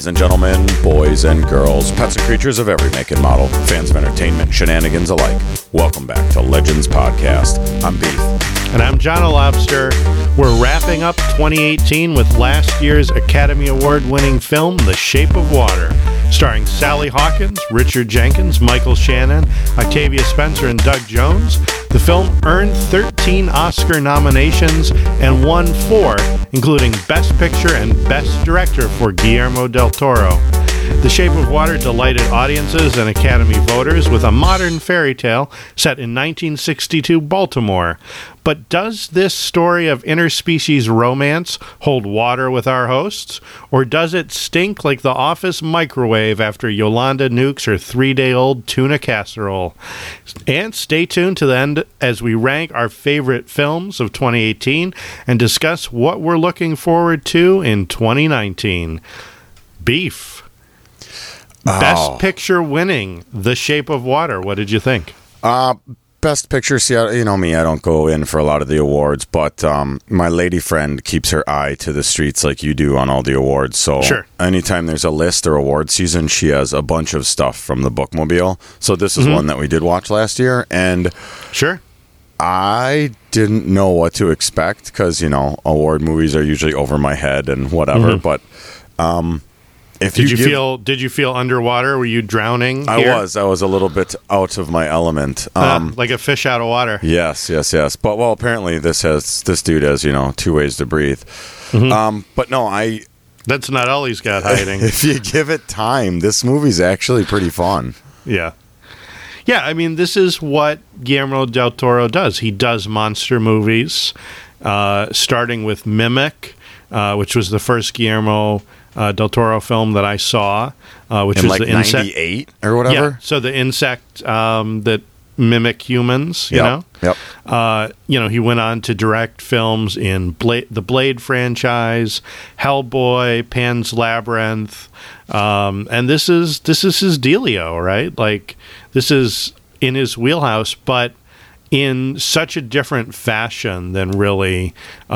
and gentlemen, boys and girls, pets and creatures of every make and model, fans of entertainment, shenanigans alike, welcome back to Legends Podcast. I'm Beef. And I'm John Lobster. We're wrapping up 2018 with last year's Academy Award-winning film, The Shape of Water, starring Sally Hawkins, Richard Jenkins, Michael Shannon, Octavia Spencer, and Doug Jones. The film earned 13 Oscar nominations and won 4, including Best Picture and Best Director for Guillermo del Toro. The Shape of Water delighted audiences and Academy voters with a modern fairy tale set in 1962 Baltimore. But does this story of interspecies romance hold water with our hosts? Or does it stink like the office microwave after Yolanda nukes her 3-day-old tuna casserole? And stay tuned to the end as we rank our favorite films of 2018 and discuss what we're looking forward to in 2019. Beef. Best Picture winning, The Shape of Water. What did you think? Best Picture, see, you know me, I don't go in for a lot of the awards, but my lady friend keeps her eye to the streets like you do on all the awards. So sure. Anytime there's a list or award season, she has a bunch of stuff from the Bookmobile. So this is one that we did watch last year, and sure, I didn't know what to expect because, you know, award movies are usually over my head and whatever, but... Did you feel underwater? Were you drowning here? I was a little bit out of my element. Like a fish out of water. Yes. But, well, apparently this dude has, you know, 2 ways to breathe. But no, that's not all he's got hiding. If you give it time, this movie's actually pretty fun. Yeah. Yeah, I mean, this is what Guillermo del Toro does. He does monster movies, starting with Mimic, which was the first Guillermo del Toro film that I saw, which was like the insect 98 or whatever. Yeah, so the insect that mimic humans, you know. Yep. He went on to direct films in the Blade franchise, Hellboy, Pan's Labyrinth, and this is his dealio, right? Like this is in his wheelhouse, but in such a different fashion than really,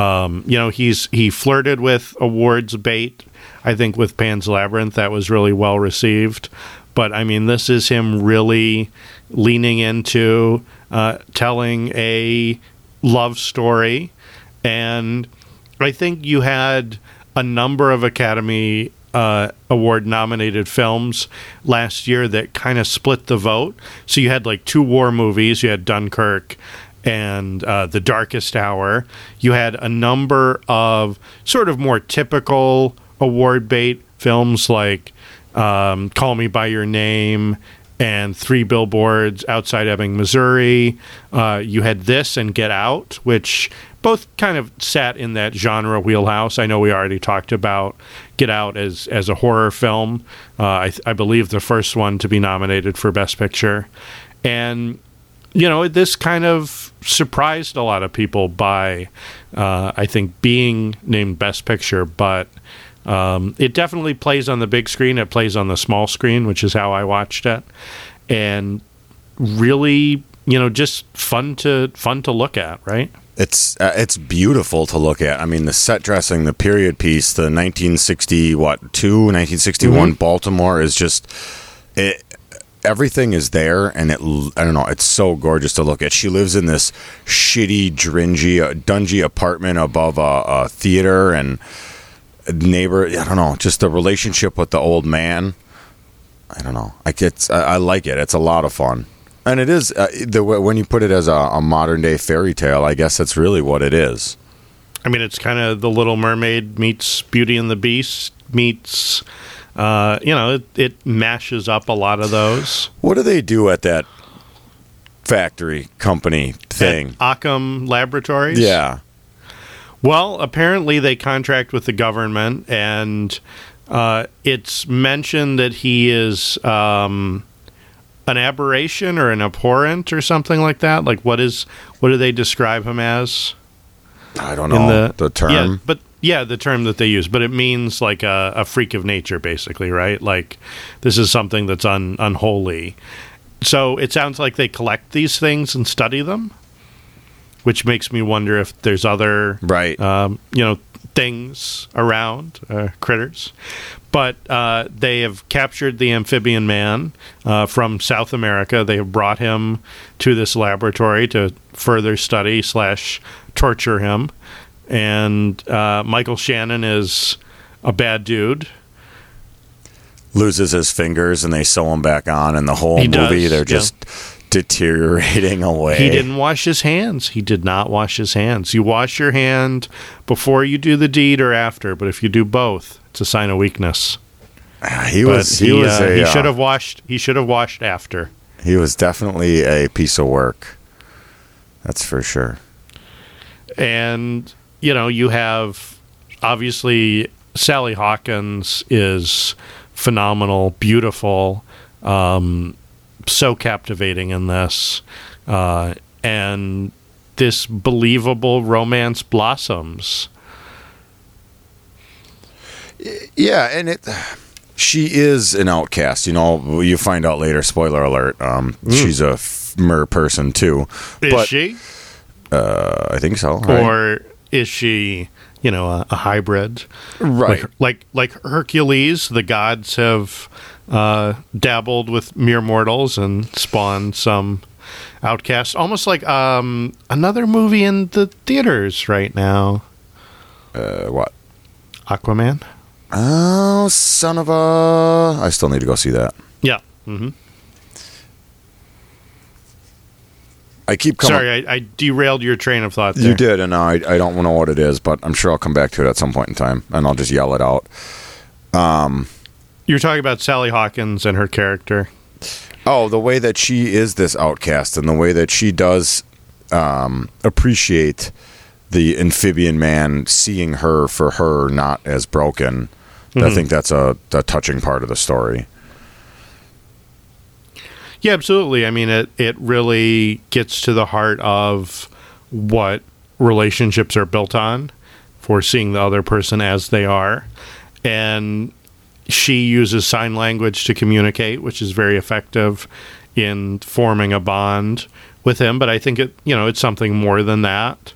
he flirted with awards bait. I think with Pan's Labyrinth, that was really well received. But, I mean, this is him really leaning into telling a love story. And I think you had a number of Academy Award-nominated films last year that kind of split the vote. So you had, like, 2 war movies. You had Dunkirk and The Darkest Hour. You had a number of sort of more typical award bait films like Call Me By Your Name and 3 Billboards Outside Ebbing, Missouri. You had this and Get Out, which both kind of sat in that genre wheelhouse. I know we already talked about Get Out as a horror film. I believe the first one to be nominated for Best Picture. And, you know, this kind of surprised a lot of people by, I think, being named Best Picture, but... it definitely plays on the big screen. It plays on the small screen, which is how I watched it, and really, you know, just fun to look at. Right? It's beautiful to look at. I mean, the set dressing, the period piece, the 1961 Baltimore is just it. Everything is there, and I don't know, it's so gorgeous to look at. She lives in this shitty, dungy apartment above a theater, and neighbor, I don't know, just the relationship with the old man. I don't know. I like it. It's a lot of fun, and it is when you put it as a modern day fairy tale. I guess that's really what it is. I mean, it's kind of The Little Mermaid meets Beauty and the Beast meets. It mashes up a lot of those. What do they do at that factory company thing? At Occam Laboratories? Yeah. Well, apparently they contract with the government, and it's mentioned that he is an aberration or an abhorrent or something like that. Like, what do they describe him as? I don't know the term. Yeah, the term that they use, but it means like a freak of nature, basically, right? Like this is something that's unholy. So it sounds like they collect these things and study them. which makes me wonder if there's other Right. things around, critters. But they have captured the amphibian man from South America. They have brought him to this laboratory to further study / torture him. And Michael Shannon is a bad dude. Loses his fingers and they sew him back on, and the whole He movie does, they're yeah. just deteriorating away. He didn't wash his hands. He did not wash his hands. You wash your hand before you do the deed or after, but if you do both, it's a sign of weakness. He He should have washed. He should have washed after. He was definitely a piece of work. That's for sure. And you have obviously Sally Hawkins is phenomenal, beautiful, so captivating in this, and this believable romance blossoms. Yeah, and she is an outcast. You find out later. Spoiler alert. She's a mer person too. Is she? I think so. Right? Or is she, a hybrid? Right. Like Hercules, the gods have dabbled with mere mortals and spawned some outcasts. Almost like another movie in the theaters right now. What? Aquaman? Oh, son of a... I still need to go see that. Yeah. Mm-hmm. I keep coming... Sorry, I derailed your train of thought there. You did, and I don't know what it is, but I'm sure I'll come back to it at some point in time, and I'll just yell it out. You're talking about Sally Hawkins and her character. Oh, the way that she is this outcast, and the way that she does appreciate the amphibian man, seeing her for her, not as broken. I think that's a touching part of the story. Yeah, absolutely. I mean, it really gets to the heart of what relationships are built on, for seeing the other person as they are. And she uses sign language to communicate, which is very effective in forming a bond with him. But I think it's something more than that.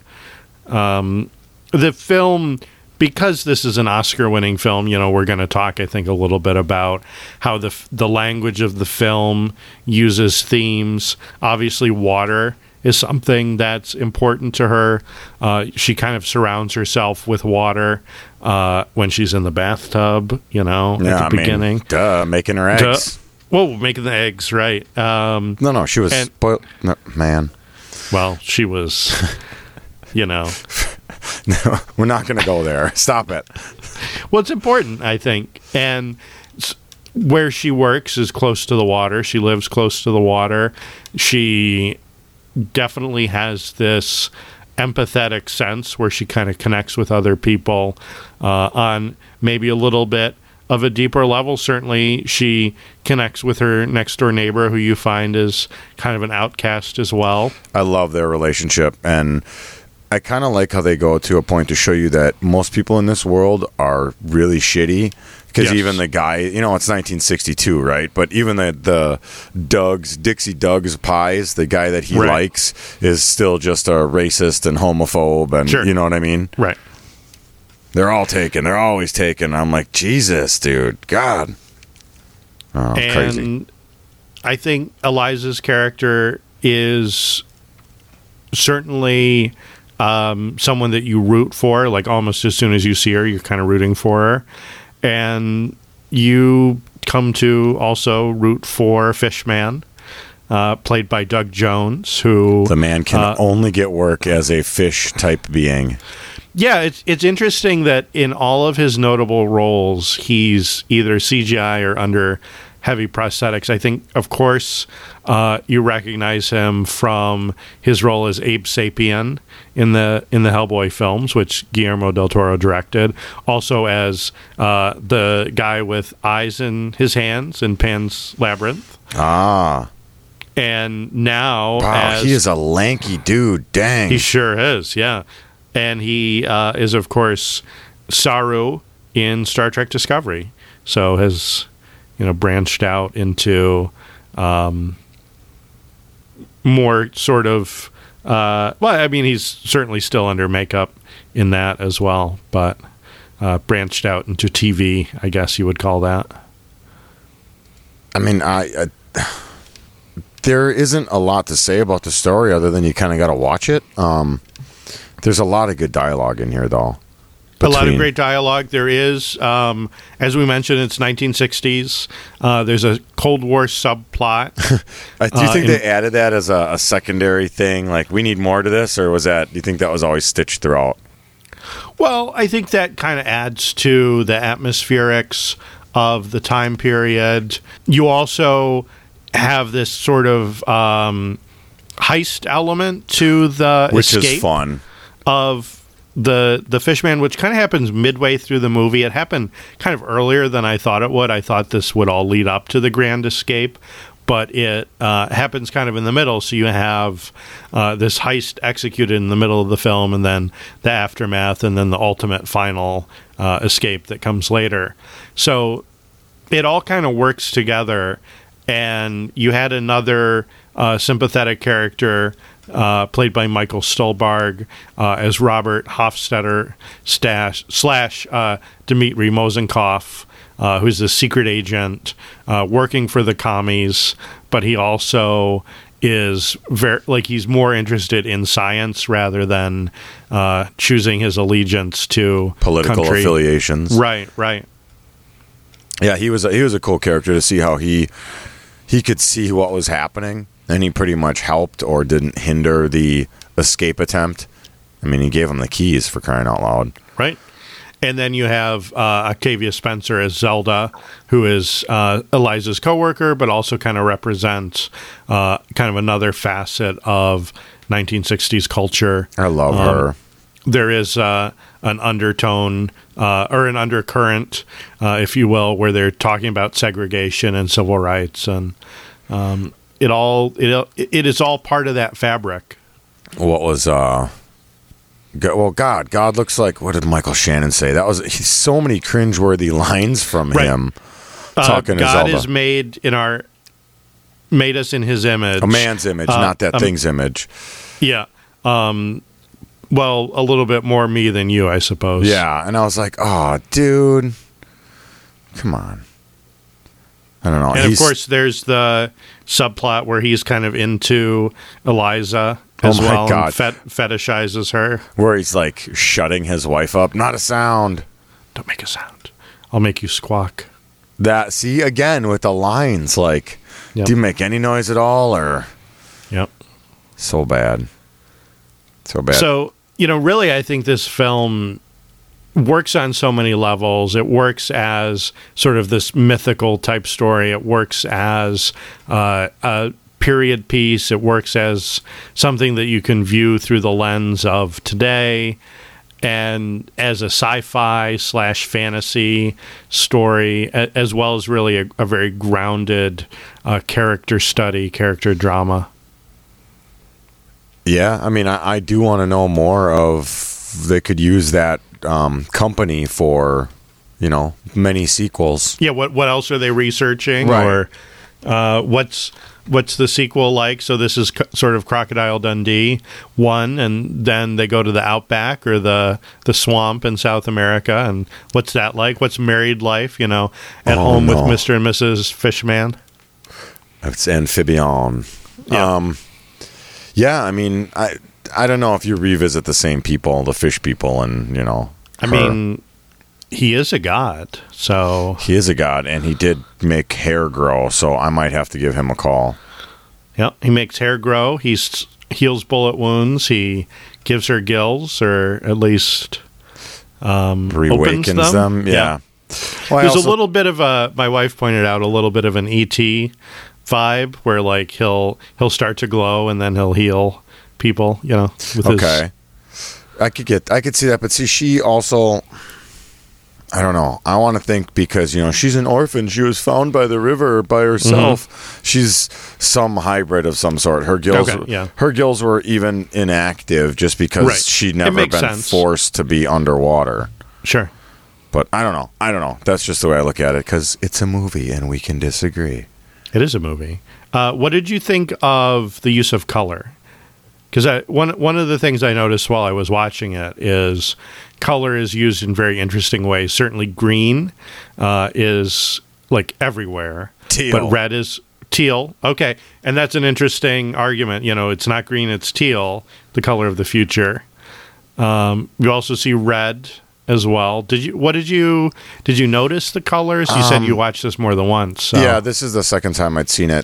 The film, because this is an Oscar-winning film, we're going to talk, I think, a little bit about how the language of the film uses themes. Obviously, water is something that's important to her. She kind of surrounds herself with water when she's in the bathtub, at the beginning. Making her eggs. Whoa, making the eggs, right. No, she was spoiled. No, man. Well, she was... No, we're not going to go there. Stop it. Well, it's important, I think. And where she works is close to the water. She lives close to the water. She definitely has this empathetic sense where she kind of connects with other people on maybe a little bit of a deeper level. Certainly, she connects with her next-door neighbor, who you find is kind of an outcast as well. I love their relationship, and I kind of like how they go to a point to show you that most people in this world are really shitty. Because even the guy, it's 1962, right? But even the Dixie Doug's pies, the guy that he likes, is still just a racist and homophobe, and you know what I mean? Right. They're all taken. They're always taken. I'm like, Jesus, dude. God. Oh, and crazy. I think Eliza's character is certainly someone that you root for. Like, almost as soon as you see her, you're kind of rooting for her. And you come to also root for Fishman, played by Doug Jones, who... The man can only get work as a fish-type being. Yeah, it's interesting that in all of his notable roles, he's either CGI or under heavy prosthetics. I think, of course, you recognize him from his role as Abe Sapien in the Hellboy films, which Guillermo del Toro directed. Also as the guy with eyes in his hands in Pan's Labyrinth. Ah. And now... Wow, he is a lanky dude. Dang. He sure is, yeah. And he is, of course, Saru in Star Trek Discovery. So has... branched out into more sort of Well, I mean, he's certainly still under makeup in that as well, but branched out into TV, I guess you would call that. I mean, there isn't a lot to say about the story other than you kind of got to watch it. There's a lot of good dialogue in here, though. A lot of great dialogue. There is, as we mentioned, it's 1960s. There's a Cold War subplot. Do you think they added that as a secondary thing? Like, we need more to this? Or do you think that was always stitched throughout? Well, I think that kind of adds to the atmospherics of the time period. You also have this sort of heist element to the which escape is fun of the Fishman, which kind of happens midway through the movie. It happened kind of earlier than I thought it would. I thought this would all lead up to the grand escape, but it happens kind of in the middle. So you have this heist executed in the middle of the film, and then the aftermath, and then the ultimate final escape that comes later. So it all kind of works together, and you had another sympathetic character played by Michael Stolberg as Robert Hofstetter / Dmitry Mosenkov, who's a secret agent working for the commies, but he also is he's more interested in science rather than choosing his allegiance to political country affiliations. Right. Yeah, he was a cool character to see how he could see what was happening. And he pretty much helped or didn't hinder the escape attempt. I mean, he gave him the keys, for crying out loud. Right. And then you have Octavia Spencer as Zelda, who is Eliza's coworker, but also kind of represents kind of another facet of 1960s culture. I love her. There is an undertone or an undercurrent, if you will, where they're talking about segregation and civil rights, and it is all part of that fabric. What was God looks like, what did Michael Shannon say? That was so many cringeworthy lines from him talking to Zelda. God is made us in his image. A man's image, not that thing's image. Yeah. Well, a little bit more me than you, I suppose. Yeah, and I was like, oh, dude, come on. I don't know. And of course, there's the subplot where he's kind of into Eliza as well, and fetishizes her. Where he's like shutting his wife up. Not a sound. Don't make a sound. I'll make you squawk. That, see, again, with the lines, like, do you make any noise at all? Or, yep. So bad. So, really, I think this film works on so many levels. It works as sort of this mythical type story. It works as a period piece. It works as something that you can view through the lens of today, and as a sci-fi / fantasy story, as well as really a very grounded character study, character drama. Yeah, I mean, I do want to know more of. They could use that company for, many sequels. Yeah, what else are they researching? Right. Or what's the sequel like? So this is sort of Crocodile Dundee 1, and then they go to the outback or the swamp in South America, and what's that like? What's married life, at home with Mr. and Mrs. Fishman? It's amphibian. Yeah. Yeah, I mean, I don't know if you revisit the same people, the fish people, and, I mean, he is a god, so... He is a god, and he did make hair grow, so I might have to give him a call. Yep, he makes hair grow, he heals bullet wounds, he gives her gills, or at least rewakens them. Yeah. Well, there's a little bit of my wife pointed out, a little bit of an E.T. vibe, where, like, he'll start to glow, and then he'll heal people, with okay. I could see that, but see, she also, I don't know. I want to think because, she's an orphan. She was found by the river by herself. Mm-hmm. She's some hybrid of some sort. Her gills were even inactive just because she'd never been forced to be underwater. Sure. But I don't know. That's just the way I look at it, because it's a movie and we can disagree. It is a movie. What did you think of the use of color? because one of the things I noticed while I was watching it is color is used in very interesting ways. Certainly, green is like everywhere, Teal. but red is teal. Okay, and that's an interesting argument. It's not green; it's teal, the color of the future. You also see red as well. Did you notice the colors? You said you watched this more than once. So. Yeah, this is the second time I'd seen it.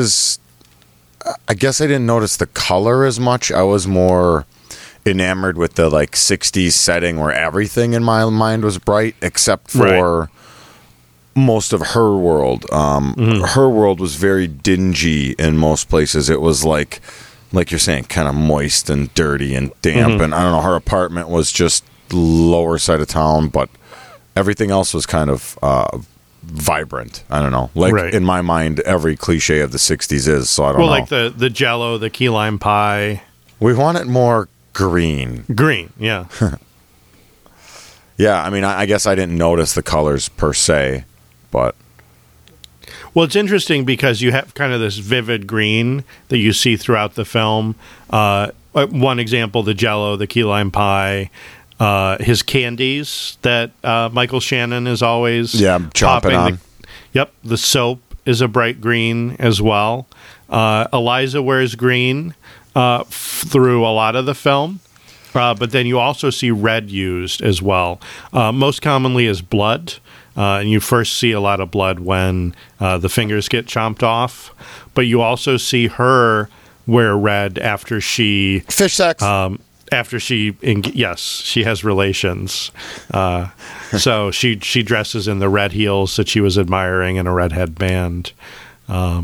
I guess I didn't notice the color as much. I was more enamored with the 60s setting where everything in my mind was bright except for most of her world. Her world was very dingy in most places. It was like you're saying, kind of moist and dirty and damp. And I don't know, her apartment was just lower side of town, but everything else was kind of vibrant. I don't know. In my mind, every cliche of the 60s is, so I don't know. Well, like the Jell-O, the key lime pie. We want it more green. Green, yeah. Yeah, I mean, I guess I didn't notice the colors per se, but... Well, it's interesting because you have kind of this vivid green that you see throughout the film. One example, the Jell-O, the key lime pie, his candies that Michael Shannon is always chomping on. The soap is a bright green as well. Eliza wears green through a lot of the film, but then you also see red used as well. Most commonly as blood. And you first see a lot of blood when the fingers get chomped off. But you also see her wear red after she... Fish sex. After she has relations. So she dresses in the red heels that she was admiring and a red headband. I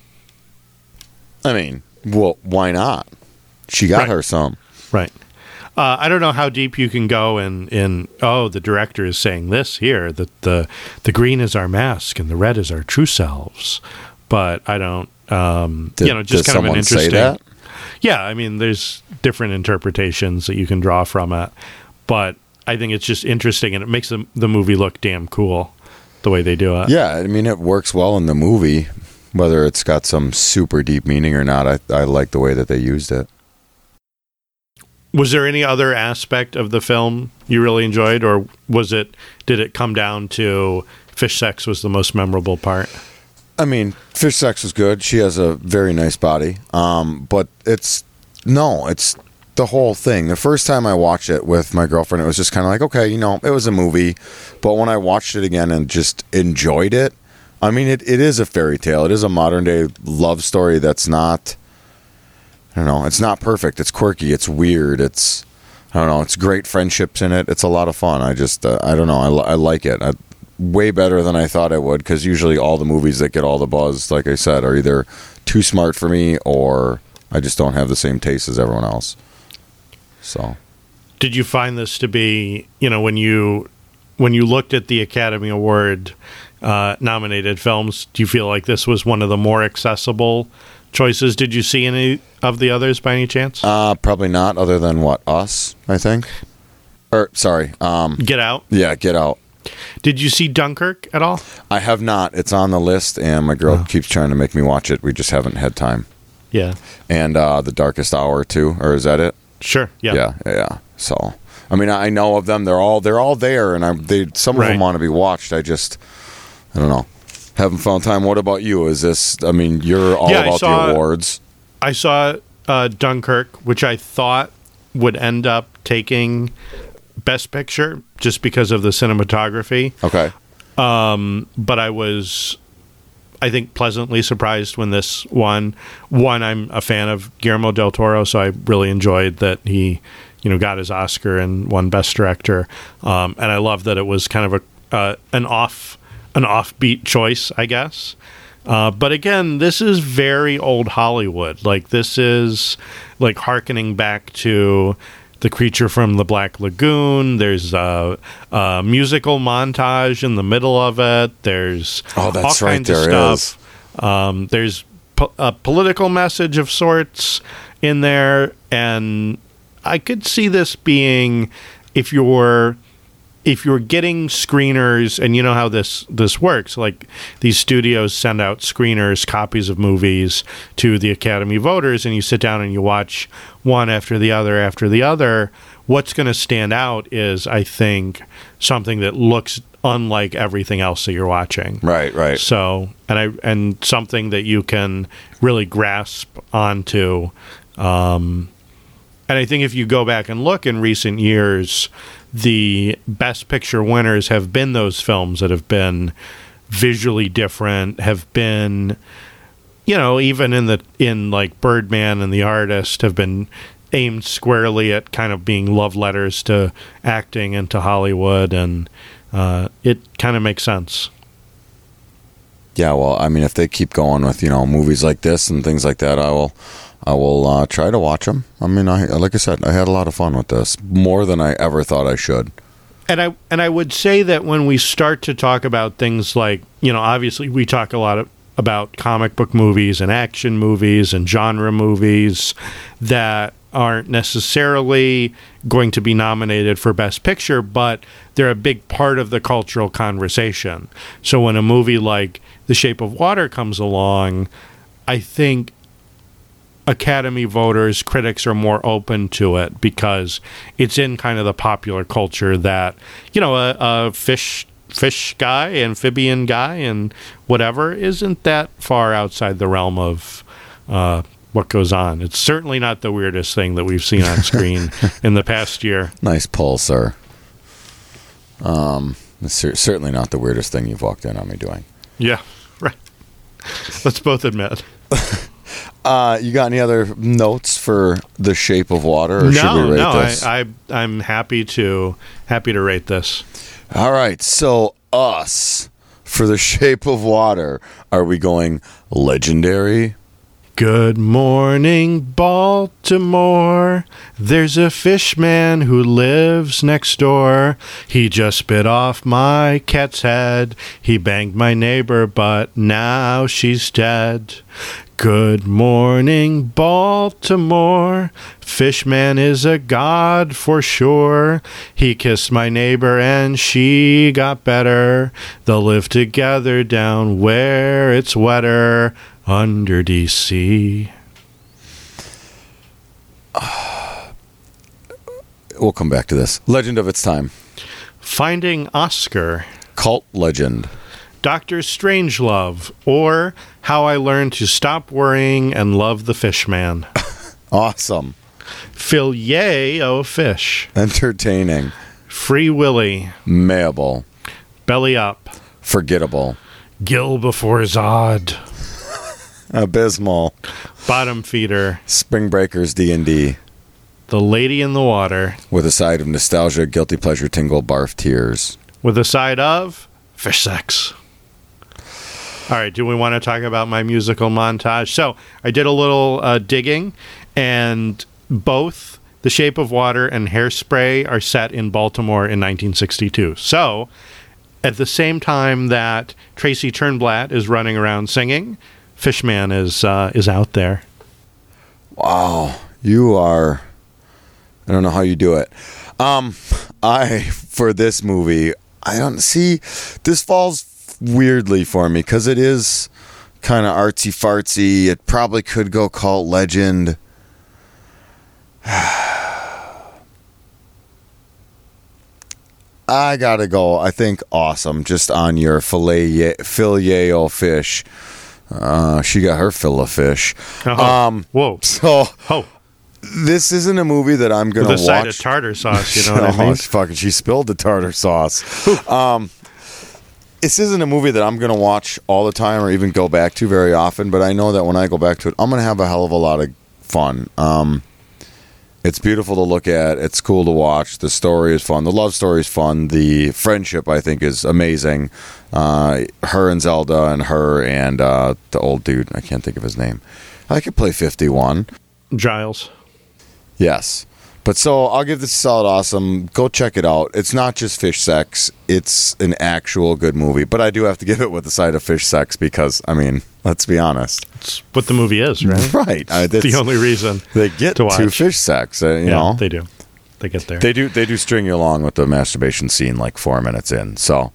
mean, well, why not? She got her some. Right. I don't know how deep you can go in the director is saying this here, that the green is our mask and the red is our true selves. But I don't, just kind of an interesting... Say that? Yeah, I mean, there's different interpretations that you can draw from it. But I think it's just interesting, and it makes the movie look damn cool, the way they do it. Yeah, I mean, it works well in the movie, whether it's got some super deep meaning or not. I like the way that they used it. Was there any other aspect of the film you really enjoyed, or did it come down to fish sex was the most memorable part? I mean, fish sex was good. She has a very nice body. But it's the whole thing. The first time I watched it with my girlfriend, it was just kind of like, okay, it was a movie. But when I watched it again and just enjoyed it, I mean, it is a fairy tale. It is a modern day love story that's not... I don't know. It's not perfect. It's quirky. It's weird. It's great friendships in it. It's a lot of fun. I just, I don't know. I like it. Way better than I thought I would, because usually all the movies that get all the buzz, like I said, are either too smart for me or I just don't have the same taste as everyone else. So, did you find this to be, when you looked at the Academy Award nominated films, do you feel like this was one of the more accessible choices? Did you see any of the others by any chance? Probably not, other than Us, I think. Or, sorry. Get Out? Yeah, Get Out. Did you see Dunkirk at all? I have not. It's on the list, and my girl keeps trying to make me watch it. We just haven't had time. Yeah. And The Darkest Hour, too, or is that it? Sure, yeah. Yeah. So, I mean, I know of them. They're all there, and some of them want to be watched. I don't know. Haven't found time. What about you? Is this, I mean, you're all about the awards. I saw Dunkirk, which I thought would end up taking Best Picture just because of the cinematography. Okay. But I was, I think, pleasantly surprised when this won. One, I'm a fan of Guillermo del Toro, so I really enjoyed that he, got his Oscar and won Best Director. And I love that it was kind of an offbeat choice, I guess. But again, this is very old Hollywood. Like, this is like hearkening back to The Creature from the Black Lagoon. There's a musical montage in the middle of it. There's all kinds of stuff. There's a political message of sorts in there. And I could see this being, if you're if you're getting screeners, and you know how this works, like these studios send out screeners, copies of movies to the Academy voters, and you sit down and you watch one after the other, what's going to stand out is, I think, something that looks unlike everything else that you're watching. Right. So, and something that you can really grasp onto. And I think if you go back and look in recent years, the Best Picture winners have been those films that have been visually different, have been, even in like Birdman and The Artist, have been aimed squarely at kind of being love letters to acting and to Hollywood, and it kind of makes sense. Yeah, well, I mean, if they keep going with movies like this and things like that, I will try to watch them. I mean, like I said, I had a lot of fun with this, more than I ever thought I should. And I would say that when we start to talk about things like, obviously we talk a lot about comic book movies and action movies and genre movies that aren't necessarily going to be nominated for Best Picture, but they're a big part of the cultural conversation. So when a movie like The Shape of Water comes along, I think Academy voters, critics are more open to it because it's in kind of the popular culture that, a fish guy, amphibian guy, and whatever isn't that far outside the realm of what goes on. It's certainly not the weirdest thing that we've seen on screen in the past year. Nice pull, sir. It's certainly not the weirdest thing you've walked in on me doing. Yeah, right. Let's both admit. You got any other notes for The Shape of Water, or should we rate this? I'm happy to rate this. All right, so us for The Shape of Water, are we going legendary? Good morning, Baltimore. There's a fish man who lives next door. He just bit off my cat's head. He banged my neighbor, but now she's dead. Good morning, Baltimore. Fishman is a god for sure. He kissed my neighbor and she got better. They'll live together down where it's wetter, under DC. We'll come back to this. Legend of its time. Finding Oscar. Cult legend. Dr. Strangelove, or How I Learned to Stop Worrying and Love the Fishman. Awesome. Filet-O-Fish. Entertaining. Free Willy. Mayable. Belly Up. Forgettable. Gill Before Zod. Abysmal. Bottom Feeder. Spring Breakers D&D. The Lady in the Water. With a side of nostalgia, guilty pleasure, tingle, barf, tears. With a side of fish sex. All right, do we want to talk about my musical montage? So I did a little digging, and both The Shape of Water and Hairspray are set in Baltimore in 1962. So at the same time that Tracy Turnblad is running around singing, Fishman is out there. Wow, you are... I don't know how you do it. For this movie, I don't see... This falls weirdly for me because it is kind of artsy fartsy. It probably could go cult legend. I gotta go. I think awesome. Just on your Filet-O-Fish. She got her fill of fish. Whoa. So this isn't a movie that I'm gonna watch. With a side of tartar sauce, you know what I mean? She spilled the tartar sauce. This isn't a movie that I'm going to watch all the time or even go back to very often, but I know that when I go back to it, I'm going to have a hell of a lot of fun. It's beautiful to look at. It's cool to watch. The story is fun. The love story is fun. The friendship, I think, is amazing. Her and Zelda and her and the old dude. I can't think of his name. I could play 51. Giles. Yes. But so I'll give this a solid awesome. Go check it out. It's not just fish sex. It's an actual good movie. But I do have to give it with the side of fish sex because, I mean, let's be honest. It's what the movie is, right? Right. It's the only reason they get to watch. to fish sex, you know? They do. get there. They do string you along with the masturbation scene like 4 minutes in. So,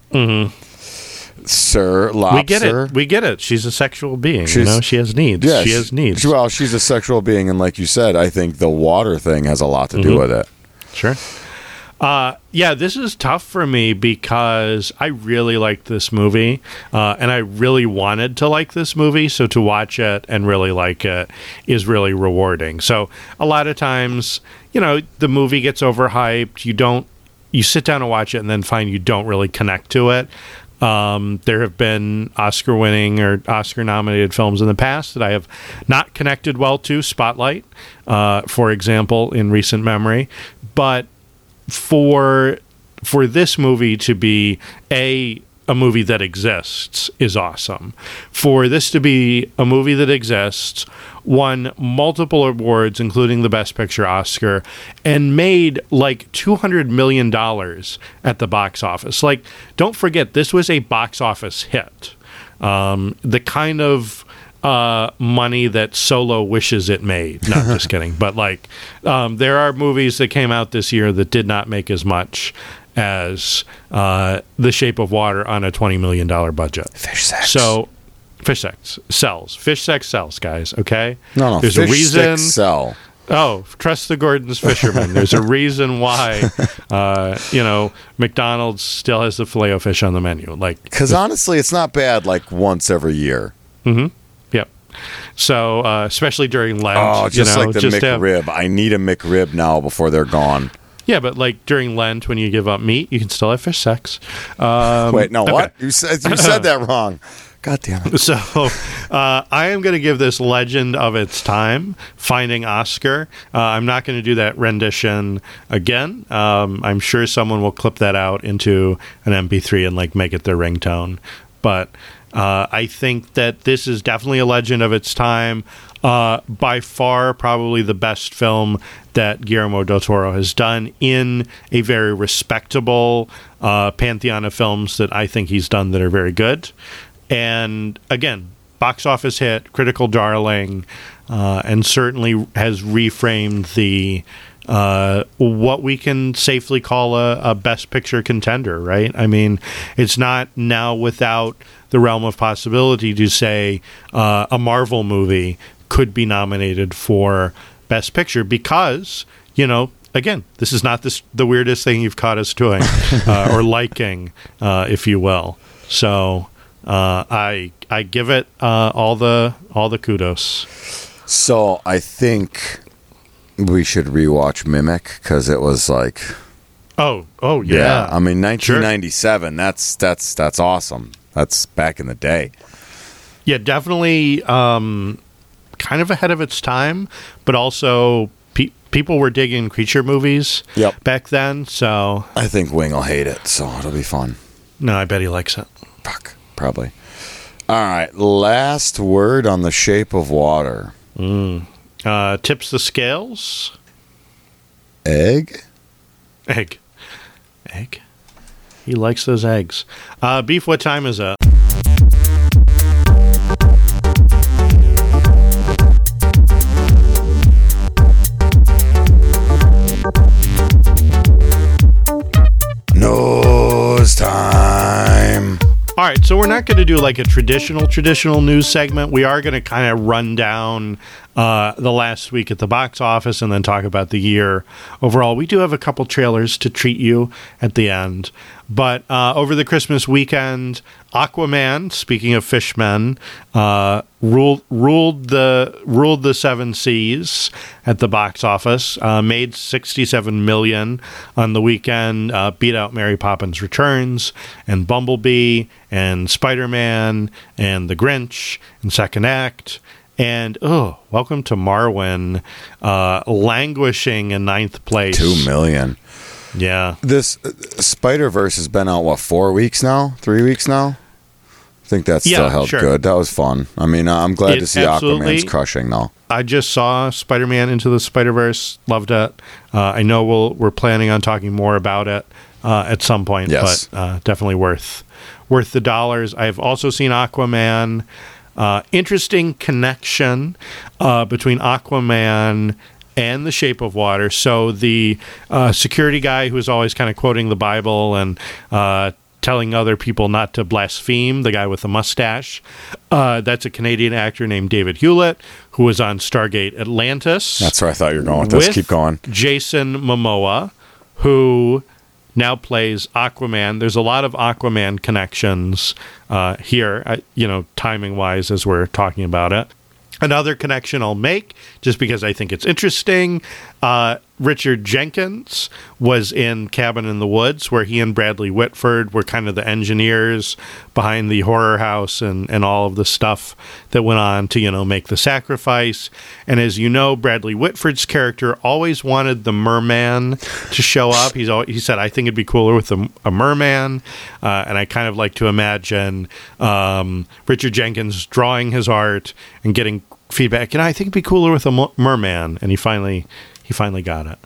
Sir Lobster, We get it. She's a sexual being. She has needs. Yeah, she has needs. Well, she's a sexual being, and like you said, I think the water thing has a lot to do with it. Sure. Yeah, this is tough for me because I really liked this movie, and I really wanted to like this movie. So to watch it and really like it is really rewarding. So a lot of times, the movie gets overhyped. You sit down and watch it and then find you don't really connect to it. There have been Oscar-winning or Oscar-nominated films in the past that I have not connected well to. Spotlight, for example, in recent memory. But for this movie to be a movie that exists is awesome. For this to be a movie that exists, won multiple awards, including the Best Picture Oscar, and made like $200 million at the box office. Like, don't forget, this was a box office hit. The kind of money that Solo wishes it made. No, just kidding. But there are movies that came out this year that did not make as much as The Shape of Water on a $20 million budget. Fish sex. So, fish sex sells. Fish sex sells, guys. Okay. No. There's fish a reason. Sticks sell. Oh, trust the Gordon's fishermen. There's a reason why, McDonald's still has the Filet-O-Fish on the menu. Because honestly, it's not bad. Like once every year. Mm-hmm. Yep. So, especially during Lent. Oh, just like the McRib. I need a McRib now before they're gone. Yeah, but during Lent, when you give up meat, you can still have fish sex. Wait, no, okay. What? You said that wrong. God damn it. So, I am going to give this Legend of Its Time, Finding Oscar. I'm not going to do that rendition again. I'm sure someone will clip that out into an MP3 and make it their ringtone. But I think that this is definitely a legend of its time. By far, probably the best film that Guillermo del Toro has done in a very respectable pantheon of films that I think he's done that are very good. And again, box office hit, critical darling, and certainly has reframed the what we can safely call a Best Picture contender, right? I mean, it's not now without the realm of possibility to say a Marvel movie could be nominated for Best Picture because, again, this is not the weirdest thing you've caught us doing or liking, if you will. So I give it all the kudos. So I think we should rewatch Mimic because it was like, oh yeah. I mean, 1997. Sure. That's awesome. That's back in the day. Yeah, definitely. Kind of ahead of its time, but also people were digging creature movies back then. So I think Wing will hate it, so it'll be fun. No, I bet he likes it. Fuck, probably. All right, last word on The Shape of Water. Tips the scales. Egg. He likes those eggs. Beef, what time is it? Nose time. All right, so we're not going to do a traditional news segment. We are going to kind of run down the last week at the box office and then talk about the year overall. We do have a couple trailers to treat you at the end. But over the Christmas weekend, Aquaman, speaking of fishmen, ruled the seven seas at the box office, made $67 million on the weekend, beat out Mary Poppins Returns and Bumblebee and Spider-Man and The Grinch and Second Act. And, welcome to Marwen, languishing in ninth place. $2 million. Yeah. This Spider-Verse has been out, 4 weeks now? 3 weeks now? I think that's still held good. That was fun. I mean, I'm glad to see Aquaman's crushing, though. I just saw Spider-Man Into the Spider-Verse. Loved it. I know we're planning on talking more about it at some point, but definitely worth the dollars. I've also seen Aquaman. Interesting connection between Aquaman and The Shape of Water. So the security guy who is always kind of quoting the Bible and telling other people not to blaspheme, the guy with the mustache, that's a Canadian actor named David Hewlett, who was on Stargate Atlantis. That's where I thought you were going with this. Keep going. Jason Momoa, who now plays Aquaman. There's a lot of Aquaman connections here, timing-wise, as we're talking about it. Another connection I'll make, just because I think it's interesting, Richard Jenkins was in Cabin in the Woods, where he and Bradley Whitford were kind of the engineers behind the horror house and all of the stuff that went on to, make the sacrifice. And as you know, Bradley Whitford's character always wanted the merman to show up. He said, I think it'd be cooler with a merman. And I kind of like to imagine Richard Jenkins drawing his art and getting feedback. I think it'd be cooler with a merman. And he finally got it.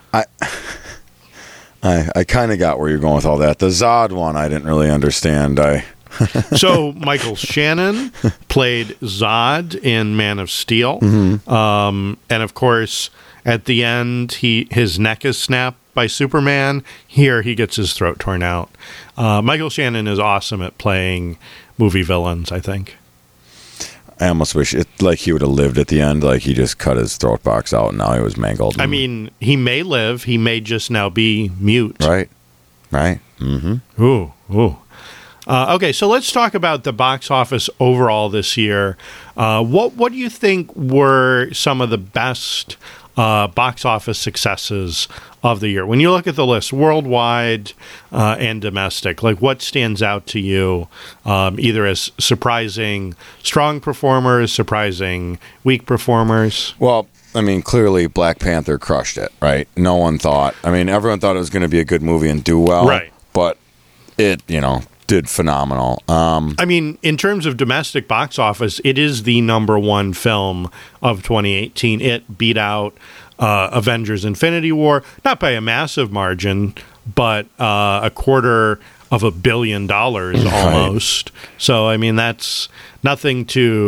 I kind of got where you're going with all that. The Zod one, I didn't really understand. So Michael Shannon played Zod in Man of Steel, Mm-hmm. and of course, at the end, his neck is snapped by Superman. Here, he gets his throat torn out. Michael Shannon is awesome at playing movie villains, I think. I almost wish he would have lived at the end. Like he just cut his throat box out and now he was mangled. I mean, he may live. He may just now be mute. Right. Mm-hmm. Ooh. Okay, so let's talk about the box office overall this year. What do you think were some of the best box office successes of the year? When you look at the list, worldwide and domestic, what stands out to you, either as surprising strong performers, surprising weak performers? Well, I mean, clearly Black Panther crushed it, right? No one thought. I mean, everyone thought it was going to be a good movie and do well, right? But it, did phenomenal. I mean, in terms of domestic box office, it is the number one film of 2018. It beat out Avengers Infinity War, not by a massive margin, but $250 million almost. Right. So, I mean, that's nothing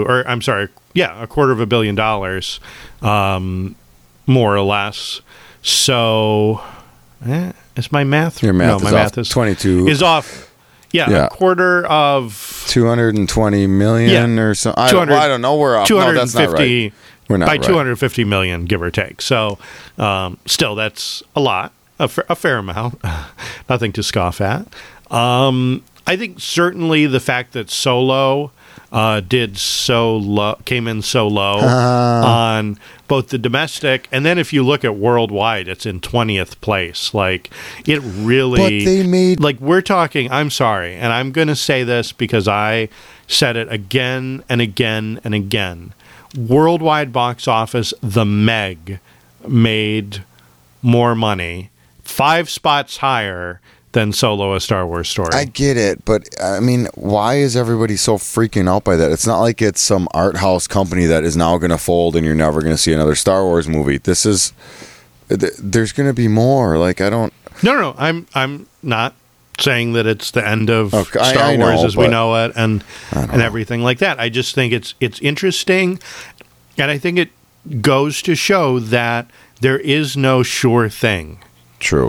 $250 million, more or less. So, is my math? Your math no, is my off. Math is 22 is off. Yeah, a quarter of 220 million or something. I don't know. We're off. No, that's not right. We're not by right. 250 million, give or take. So, still, that's a lot, a fair amount. Nothing to scoff at. I think certainly the fact that Solo came in so low on both the domestic, and then if you look at worldwide, it's in 20th place. It really. But they made. We're talking. I'm sorry, and I'm going to say this because I said it again and again and again. Worldwide box office, The Meg made more money, 5 spots higher than Solo: A Star Wars Story. I get it, but I mean, why is everybody so freaking out by that? It's not like it's some art house company that is now going to fold and you're never going to see another Star Wars movie. There's going to be more. I don't. No, I'm not saying that it's the end of Star Wars as we know it and everything like that. I just think it's interesting, and I think it goes to show that there is no sure thing. True.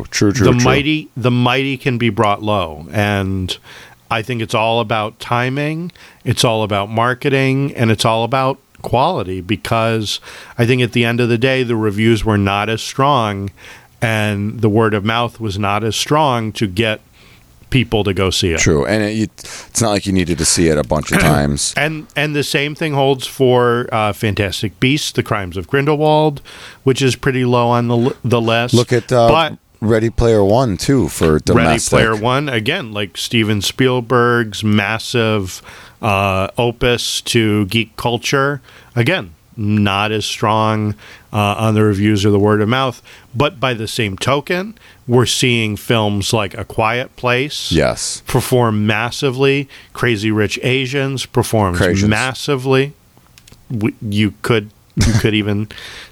The mighty can be brought low, and I think it's all about timing, it's all about marketing, and it's all about quality, because I think at the end of the day, the reviews were not as strong, and the word of mouth was not as strong to get people to go see it. True, and it's not like you needed to see it a bunch of times. And the same thing holds for Fantastic Beasts: The Crimes of Grindelwald, which is pretty low on the list. Look at Ready Player One too for domestic. Ready Player One, again, Steven Spielberg's massive opus to geek culture. Again, not as strong on the reviews or the word of mouth. But by the same token, we're seeing films like A Quiet Place perform massively. Crazy Rich Asians performs massively. You could even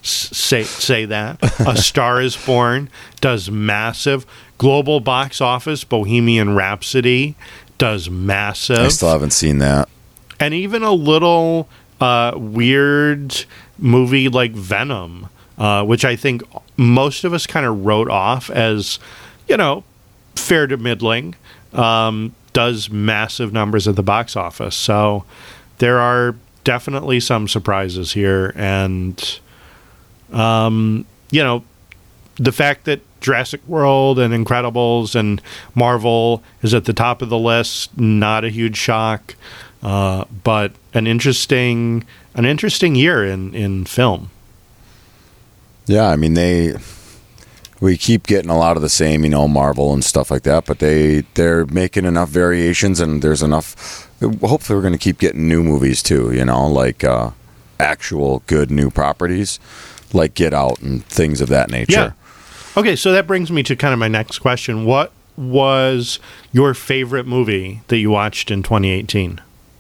say that. A Star is Born does massive. Global box office, Bohemian Rhapsody does massive. I still haven't seen that. And even a little weird movie like Venom which I think most of us kind of wrote off as, fair to middling, does massive numbers at the box office. So there are definitely some surprises here. And, the fact that Jurassic World and Incredibles and Marvel is at the top of the list, not a huge shock, but an interesting year in film. Yeah, I mean we keep getting a lot of the same, Marvel and stuff like that, but they're making enough variations, and there's enough. Hopefully, we're going to keep getting new movies too. Like actual good new properties, like Get Out and things of that nature. Yeah. Okay, so that brings me to kind of my next question. What was your favorite movie that you watched in 2018?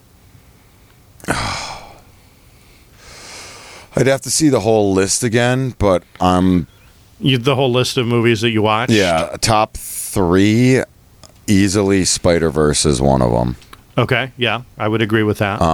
I'd have to see the whole list again, but the whole list of movies that you watched? Yeah, top 3, easily Spider-Verse is one of them. Okay, yeah, I would agree with that.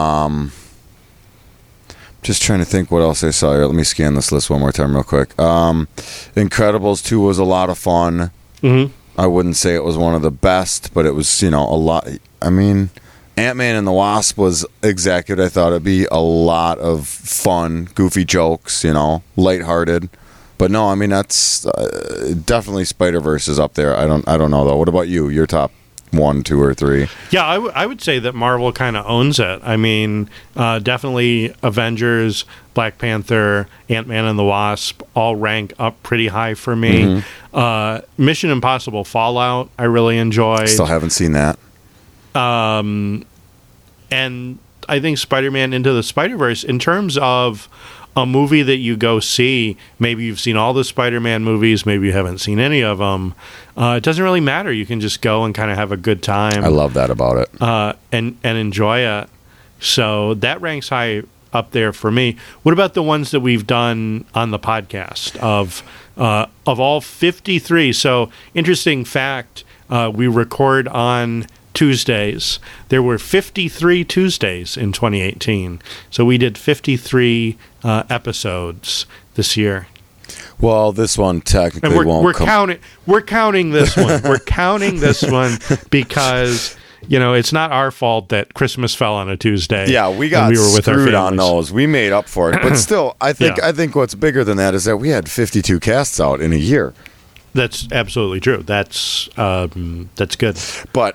Just trying to think what else I saw here. Let me scan this list one more time real quick. Incredibles 2 was a lot of fun. Mm-hmm. I wouldn't say it was one of the best, but it was, a lot. I mean, Ant-Man and the Wasp was exactly what I thought it'd be. A lot of fun, goofy jokes, lighthearted. But no, I mean, that's definitely Spider-Verse is up there. I don't know, though. What about you? Your top 1, 2, or 3? Yeah, I would say that Marvel kind of owns it. I mean, definitely Avengers, Black Panther, Ant-Man and the Wasp all rank up pretty high for me. Mm-hmm. Mission Impossible Fallout, I really enjoyed. Still haven't seen that. And I think Spider-Man Into the Spider-Verse, in terms of a movie that you go see, maybe you've seen all the Spider-Man movies, maybe you haven't seen any of them, it doesn't really matter. You can just go and kind of have a good time. I love that about it. And enjoy it. So that ranks high up there for me. What about the ones that we've done on the podcast of all 53? So interesting fact, we record on Tuesdays. There were 53 Tuesdays in 2018. So we did 53 episodes this year. Well, this one technically we're counting this one. We're counting this one because it's not our fault that Christmas fell on a Tuesday. Yeah, we got screwed on those. We made up for it, but still, I think what's bigger than that is that we had 52 casts out in a year. That's absolutely true. That's good. But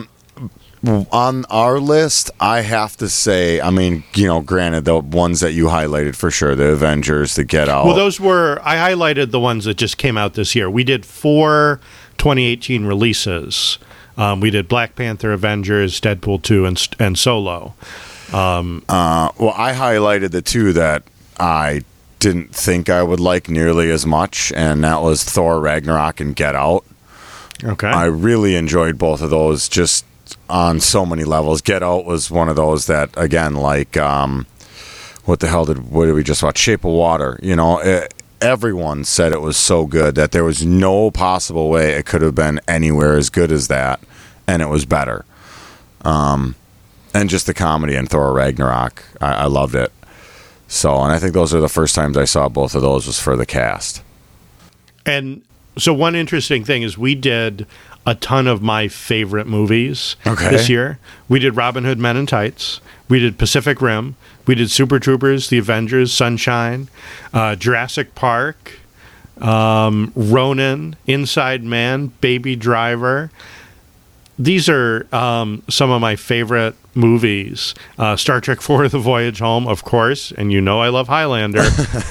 on our list, I have to say, I mean, granted, the ones that you highlighted for sure, the Avengers, the Get Out. Well, I highlighted the ones that just came out this year. We did 4 2018 releases. We did Black Panther, Avengers, Deadpool 2, and Solo. Well, I highlighted the 2 that I didn't think I would like nearly as much, and that was Thor Ragnarok and Get Out. Okay. I really enjoyed both of those just on so many levels. Get Out was one of those that, again, like, what did we just watch? Shape of Water. Everyone said it was so good that there was no possible way it could have been anywhere as good as that, and it was better. And just the comedy in Thor Ragnarok, I loved it. So, and I think those are the first times I saw both of those was for the cast. And so one interesting thing is we did a ton of my favorite movies this year. We did Robin Hood Men in Tights. We did Pacific Rim. We did Super Troopers, The Avengers, Sunshine, Jurassic Park, Ronin, Inside Man, Baby Driver. These are some of my favorite movies. Star Trek IV, The Voyage Home, of course, and I love Highlander.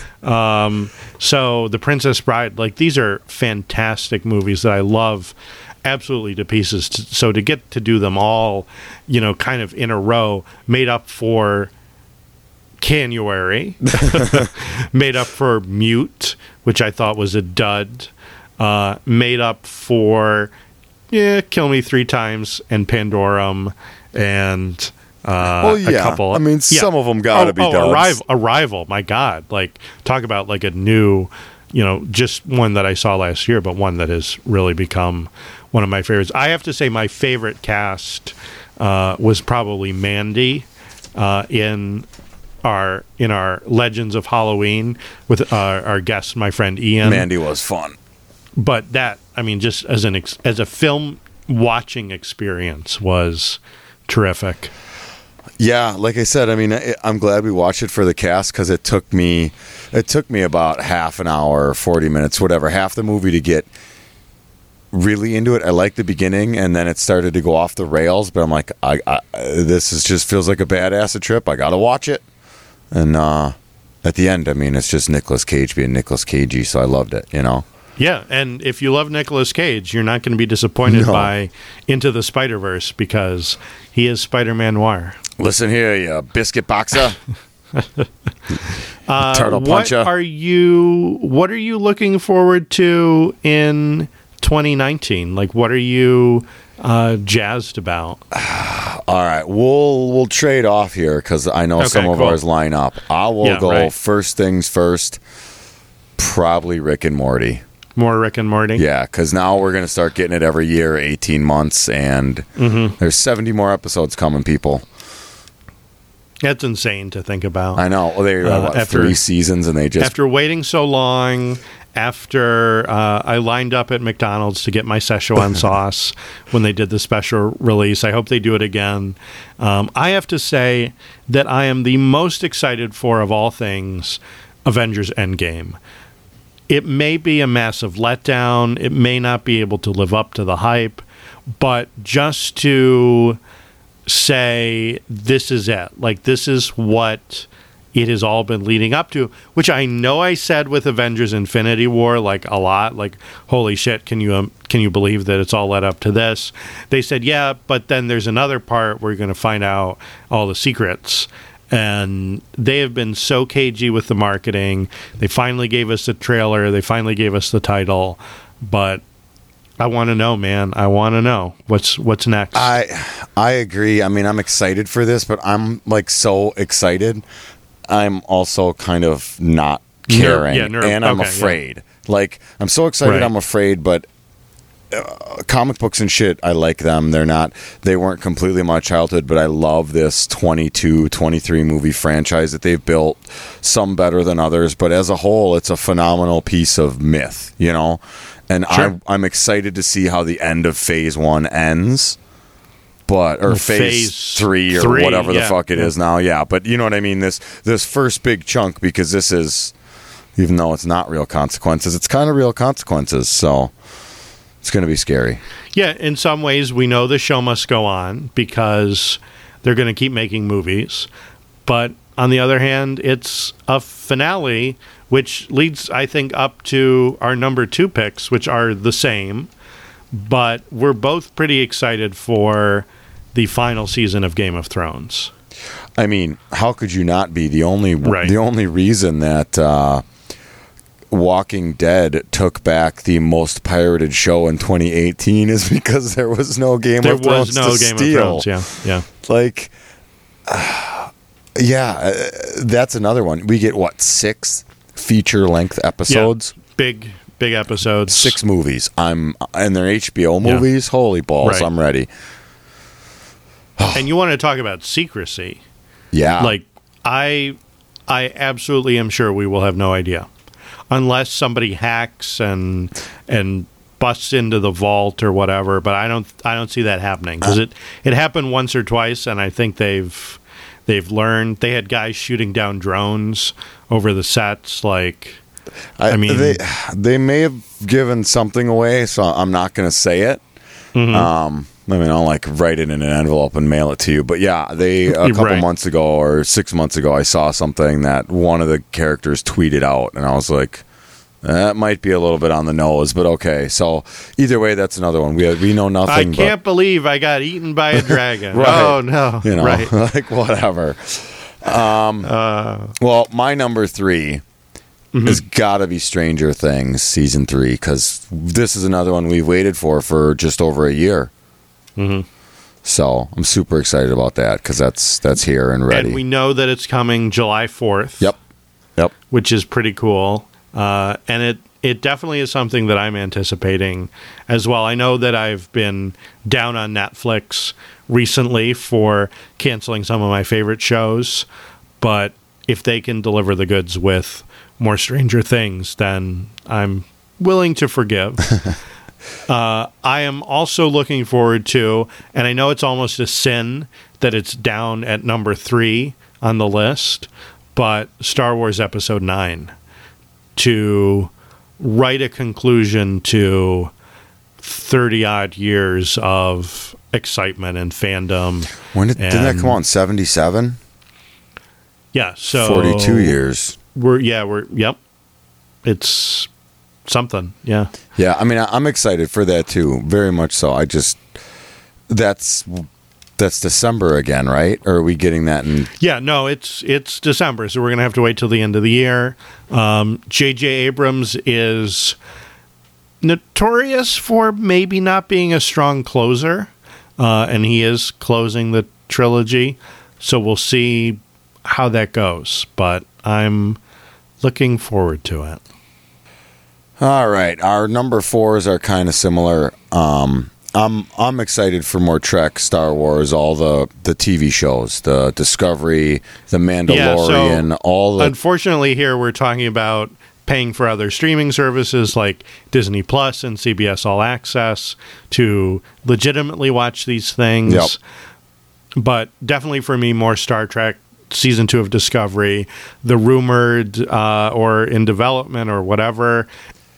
So The Princess Bride, these are fantastic movies that I love absolutely to pieces. So to get to do them all, kind of in a row, made up for Canuary, made up for Mute, which I thought was a dud, made up for Kill Me 3 Times and Pandorum and a couple. I mean, some of them got to be duds. Arrival, my God. Talk about a new, just one that I saw last year, but one that has really become one of my favorites. I have to say my favorite cast was probably Mandy in our Legends of Halloween with our guest, my friend Ian. Mandy was fun. But that, I mean, just as a film watching experience was terrific. Yeah, like I said, I mean, I'm glad we watched it for the cast because it took me about half an hour, 40 minutes, whatever, half the movie to get really into it. I liked the beginning, and then it started to go off the rails. But I'm like, this is just feels like a badass trip. I got to watch it. And at the end, I mean, it's just Nicolas Cage being Nicolas Cagey, so I loved it. Yeah, and if you love Nicolas Cage, you're not going to be disappointed by Into the Spider-Verse because he is Spider-Man Noir. Listen here, you biscuit boxer. Turtle puncher. What are you looking forward to in 2019? Like, what are you jazzed about? All right, we'll trade off here because I know some of ours line up. I will go first things first. Probably Rick and Morty. More Rick and Morty? Yeah, because now we're going to start getting it every year, 18 months, and there's 70 more episodes coming, people. That's insane to think about. I know. Well, they after 3 seasons, and they just... After waiting so long, after I lined up at McDonald's to get my Szechuan sauce when they did the special release, I hope they do it again. I have to say that I am the most excited for, of all things, Avengers Endgame. It may be a massive letdown. It may not be able to live up to the hype, but just to say this is it, like this is what it has all been leading up to, which I know I said with Avengers Infinity War, like a lot, like, holy shit, can you believe that it's all led up to this? They said, yeah, but then there's another part where you're going to find out all the secrets. And they have been so cagey with the marketing. They finally gave us the trailer. They finally gave us the title. But I want to know, man. I want to know what's next. I agree. I mean, I'm excited for this, but I'm like so excited. I'm also kind of not caring, and I'm afraid. Like, I'm so excited, I'm afraid, but comic books and shit, I like them. They weren't completely my childhood, but I love this 22, 23 movie franchise that they've built, some better than others, but as a whole, it's a phenomenal piece of myth, and I'm excited to see how the end of phase 1 ends, or phase 3 or whatever the fuck it is now. But you know what I mean? This first big chunk, because this is, even though it's not real consequences, it's kind of real consequences, so it's going to be scary. Yeah, in some ways, we know the show must go on because they're going to keep making movies. But on the other hand, it's a finale, which leads, I think, up to our number 2 picks, which are the same. But we're both pretty excited for the final season of Game of Thrones. I mean, how could you not be? The only reason that Walking Dead took back the most pirated show in 2018 is because there was no Game of Thrones to steal. Yeah. Like, that's another one. We get, 6 feature-length episodes? Yeah, big episodes. 6 movies. And they're HBO movies? Holy balls, I'm ready. And you want to talk about secrecy. Yeah. Like, I absolutely am sure we will have no idea. Unless somebody hacks and busts into the vault or whatever, but I don't see that happening because it happened once or twice, and I think they've learned. They had guys shooting down drones over the sets. Like, I mean, they may have given something away, so I'm not going to say it. Mm-hmm. I mean, I'll write it in an envelope and mail it to you. But yeah, a couple months ago or 6 months ago, I saw something that one of the characters tweeted out, and I was like, that might be a little bit on the nose, but okay. So either way, that's another one. We know nothing. I can't believe I got eaten by a dragon. Right. Oh no! Right. Like whatever. Well, my number 3 has got to be Stranger Things season 3 because this is another one we've waited for just over a year. Mm-hmm. So I'm super excited about that because that's here and ready. And we know that it's coming July 4th. Yep. Which is pretty cool. And it definitely is something that I'm anticipating as well. I know that I've been down on Netflix recently for canceling some of my favorite shows, but if they can deliver the goods with more Stranger Things, then I'm willing to forgive. I am also looking forward to, and I know it's almost a sin that it's down at number 3 on the list, but Star Wars Episode 9, to write a conclusion to 30-odd years of excitement and fandom. When didn't that come out in 77? Yeah, so 42 years. Yep. It's something, yeah. Yeah, I mean, I'm excited for that too, very much so. That's December again, right? Or are we getting that in? Yeah, no, it's December, so we're going to have to wait till the end of the year. J.J. Abrams is notorious for maybe not being a strong closer, and he is closing the trilogy, so we'll see how that goes, but I'm looking forward to it. All right, our number 4s are kind of similar. I'm excited for more Trek, Star Wars, all the TV shows, the Discovery, the Mandalorian, all the. Unfortunately, here we're talking about paying for other streaming services like Disney Plus and CBS All Access to legitimately watch these things. Yep. But definitely for me, more Star Trek. Season 2 of Discovery, the rumored or in development or whatever,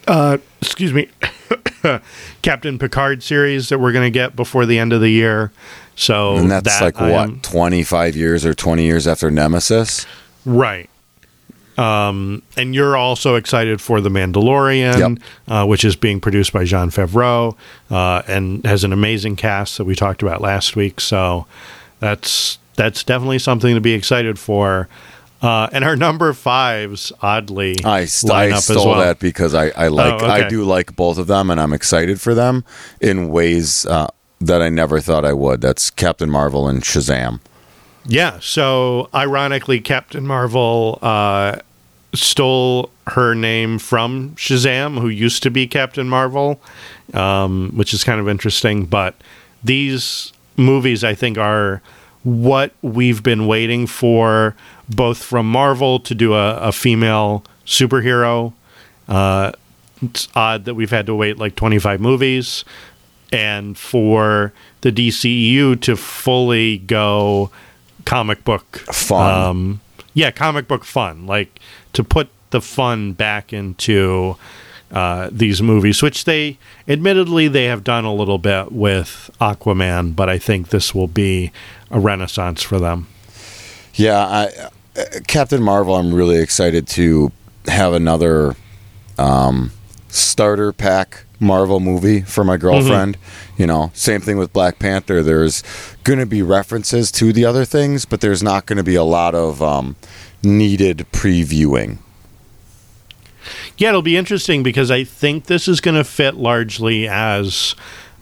Captain Picard series that we're going to get before the end of the year. So and that's 25 years or 20 years after Nemesis? Right. And you're also excited for The Mandalorian, which is being produced by Jon Favreau and has an amazing cast that we talked about last week. So that's definitely something to be excited for. And our number 5s, oddly, I stole that because I do like both of them, and I'm excited for them in ways that I never thought I would. That's Captain Marvel and Shazam. Yeah, so ironically, Captain Marvel stole her name from Shazam, who used to be Captain Marvel, which is kind of interesting. But these movies, I think, are what we've been waiting for, both from Marvel to do a female superhero. It's odd that we've had to wait like 25 movies, and for the DCEU to fully go comic book fun. Comic book fun, like to put the fun back into these movies, which they admittedly they have done a little bit with Aquaman, but I think this will be a renaissance for them. Yeah, Captain Marvel, I'm really excited to have another starter pack Marvel movie for my girlfriend. You know, same thing with Black Panther. There's going to be references to the other things, but there's not going to be a lot of needed previewing. Yeah, it'll be interesting because I think this is going to fit largely as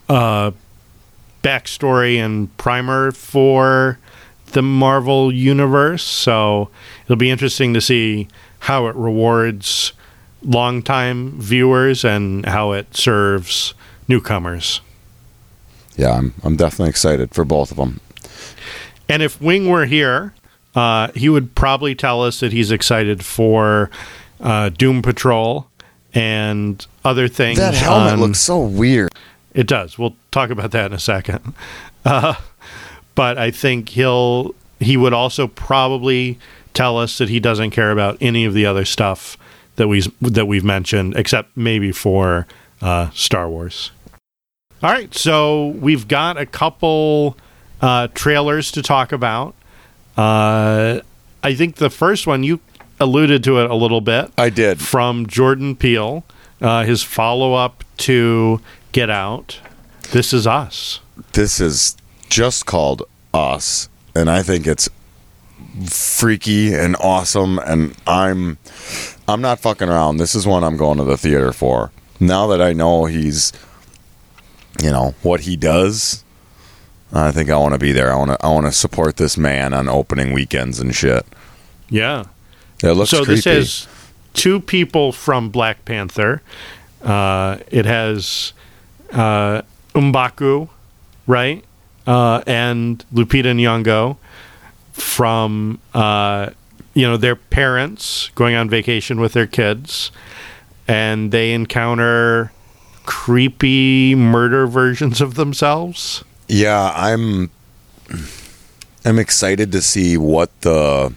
backstory and primer for the Marvel universe. So it'll be interesting to see how it rewards longtime viewers and how it serves newcomers. Yeah, I'm definitely excited for both of them. And if Wing were here, he would probably tell us that he's excited for Doom Patrol and other things. That helmet looks so weird. It does. We'll talk about that in a second. But I think he would also probably tell us that he doesn't care about any of the other stuff that we've mentioned, except maybe for Star Wars. All right, so we've got a couple trailers to talk about. I think the first one, you alluded to it a little bit. I did. From Jordan Peele, his follow-up to Get Out, This Is Us. This is just called Us, and I think it's freaky and awesome, and I'm not fucking around. This is one I'm going to the theater for. Now that I know he's, what he does, I think I want to be there. I want to support this man on opening weekends and shit. Yeah. It looks creepy. This has two people from Black Panther. It has M'Baku, right? And Lupita Nyong'o from their parents going on vacation with their kids, and they encounter creepy murder versions of themselves. Yeah, I'm excited to see what the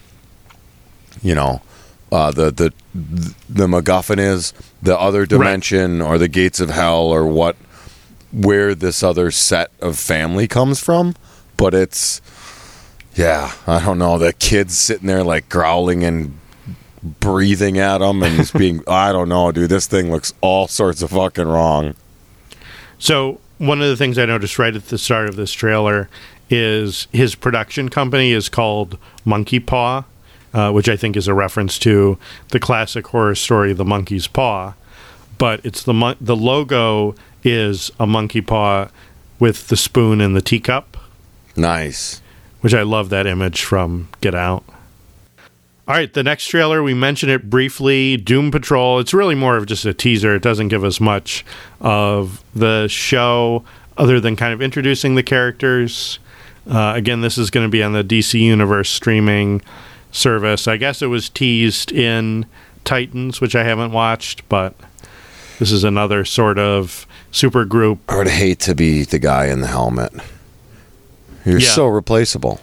MacGuffin is, the other dimension, right, or the gates of hell, or where this other set of family comes from. But it's, yeah, I don't know. The kid's sitting there like growling and breathing at him, and he's being, I don't know, dude. This thing looks all sorts of fucking wrong. So one of the things I noticed right at the start of this trailer is his production company is called Monkey Paw, which I think is a reference to the classic horror story, The Monkey's Paw. But it's the logo is a monkey paw with the spoon and the teacup. Nice. Which I love that image from Get Out. All right, the next trailer, we mentioned it briefly, Doom Patrol. It's really more of just a teaser. It doesn't give us much of the show other than kind of introducing the characters. Again, this is going to be on the DC Universe streaming service. I guess it was teased in Titans, which I haven't watched, but this is another sort of super group. I would hate to be the guy in the helmet. You're so replaceable.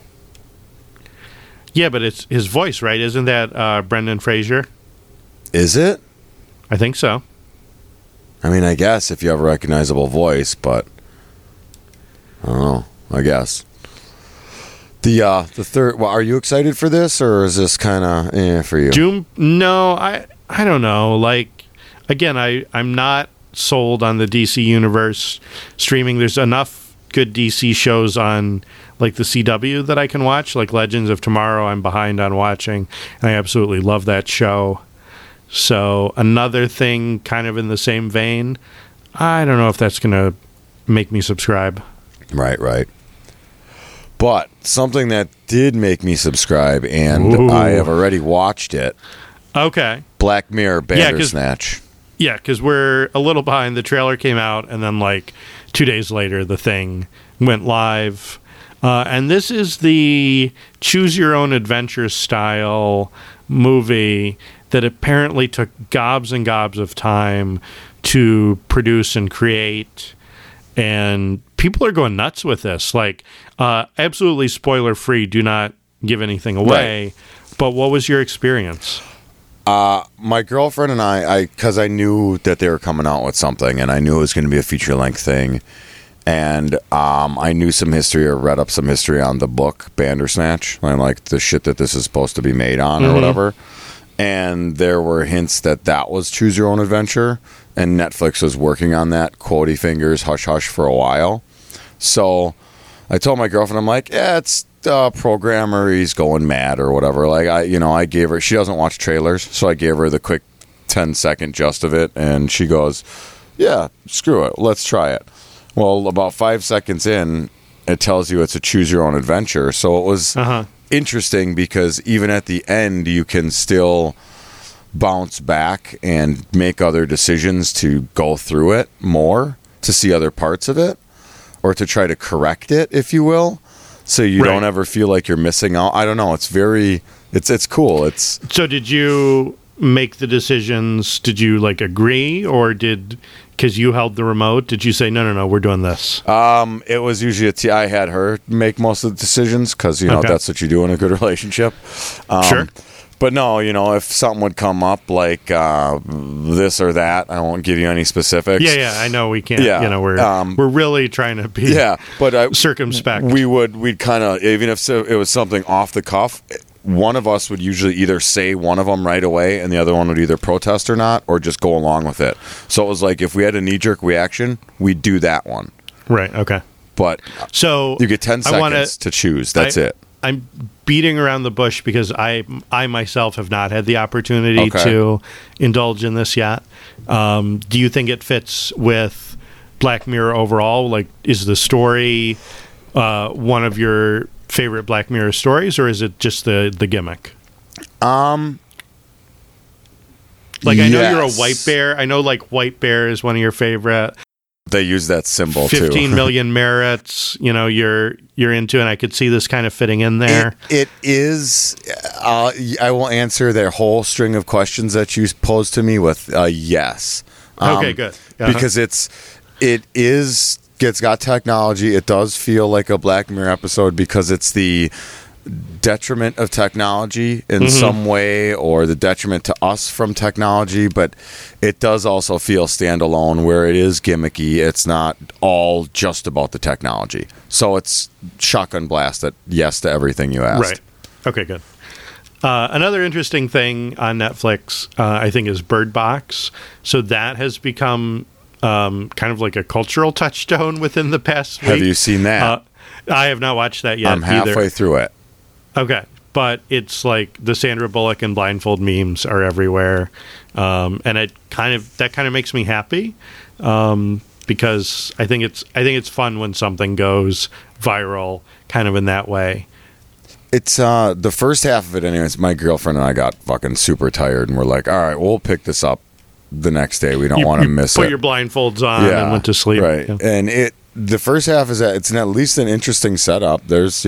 Yeah, but it's his voice, right? Isn't that Brendan Fraser? Is it? I think so. I mean, I guess if you have a recognizable voice, but I don't know. I guess. The third. Well, are you excited for this, or is this kind of for you? Doom? No, I don't know. Like, again, I'm not sold on the DC Universe streaming. There's enough good DC shows on like the CW that I can watch, like Legends of Tomorrow. I'm behind on watching, and I absolutely love that show. So another thing kind of in the same vein, I don't know if that's going to make me subscribe. Right. But something that did make me subscribe, and I have already watched it. Okay. Black Mirror Bandersnatch. Yeah, because we're a little behind. The trailer came out, and then like 2 days later, the thing went live. And this is the choose-your-own-adventure style movie that apparently took gobs and gobs of time to produce and create. And people are going nuts with this. Like, absolutely spoiler-free. Do not give anything away. Right. But what was your experience? My girlfriend and I, because I knew that they were coming out with something, and I knew it was going to be a feature-length thing. And I knew some history or read up some history on the book Bandersnatch, and like the shit that this is supposed to be made on or whatever. And there were hints that was Choose Your Own Adventure, and Netflix was working on that, quotey fingers, hush hush, for a while. So I told my girlfriend, I'm like, yeah, it's the programmer, he's going mad or whatever. Like I gave her, she doesn't watch trailers, so I gave her the quick 10-second gist of it, and she goes, yeah, screw it, let's try it. Well, about 5 seconds in, it tells you it's a choose your own adventure. So it was interesting because even at the end, you can still bounce back and make other decisions to go through it more, to see other parts of it, or to try to correct it, if you will. So you don't ever feel like you're missing out. I don't know. It's cool. So did you make the decisions? Did you like agree, or because you held the remote, did you say, no, we're doing this? It was usually I had her make most of the decisions because, that's what you do in a good relationship. Sure. But no, if something would come up like this or that, I won't give you any specifics. Yeah, I know we can't. Yeah. We're really trying to be circumspect. We'd kind of, even if it was something off the cuff, one of us would usually either say one of them right away and the other one would either protest or not, or just go along with it. So it was like if we had a knee-jerk reaction, we'd do that one. Right, okay. But so you get 10 seconds to choose. That's it. I'm beating around the bush because I myself have not had the opportunity to indulge in this yet. Do you think it fits with Black Mirror overall? Like, is the story one of your favorite Black Mirror stories, or is it just the gimmick? Like, I know you're a White Bear. I know, like, White Bear is one of your favorite. They use that symbol 15 too. million merits, you're into, and I could see this kind of fitting in there. It is. I will answer their whole string of questions that you posed to me with yes. Okay, good. Uh-huh. Because it's got technology. It does feel like a Black Mirror episode because it's the detriment of technology in some way, or the detriment to us from technology, but it does also feel standalone where it is gimmicky. It's not all just about the technology. So it's shotgun blast at yes to everything you asked. Right. Okay, good. Another interesting thing on Netflix, I think, is Bird Box. So that has become kind of like a cultural touchstone within the past week. Have you seen that? I have not watched that yet. I'm halfway through it. Okay, but it's like the Sandra Bullock and blindfold memes are everywhere, and that kind of makes me happy because I think it's fun when something goes viral, kind of in that way. It's the first half of it, anyways. My girlfriend and I got fucking super tired, and we're like, "All right, we'll pick this up the next day. We don't want to miss it." Put your blindfolds on and went to sleep. Right, yeah. and the first half is it's at least an interesting setup. There's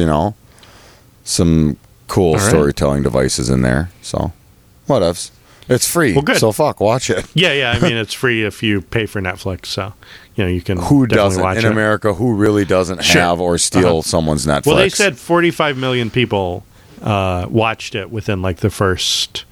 some cool storytelling devices in there. So, whatevs. It's free. Well, good. So watch it. Yeah. I mean, it's free if you pay for Netflix. So, you can. Who definitely doesn't watch in it. America? Who really doesn't have or steal someone's Netflix? Well, they said 45 million people watched it within like the first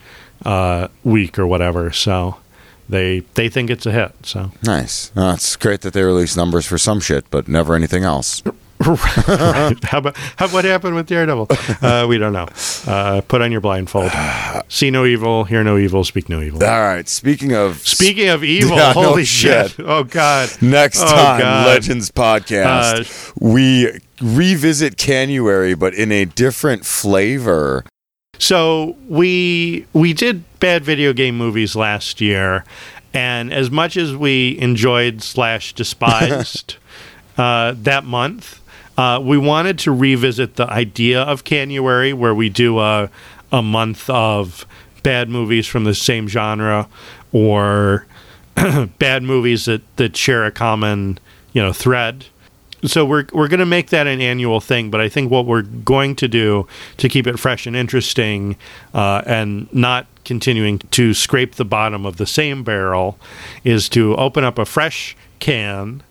week or whatever. So, they think it's a hit. So nice. It's great that they release numbers for some shit, but never anything else. Right. What happened with Daredevil? We don't know. Put on your blindfold. See no evil, hear no evil, speak no evil. All right. Speaking of evil, yeah, holy no shit! Oh God! Next time, God. Legends podcast, we revisit Canuary, but in a different flavor. So we did bad video game movies last year, and as much as we enjoyed / despised that month. We wanted to revisit the idea of Canuary, where we do a month of bad movies from the same genre, or bad movies that share a common thread. So we're going to make that an annual thing, but I think what we're going to do to keep it fresh and interesting, and not continuing to scrape the bottom of the same barrel, is to open up a fresh can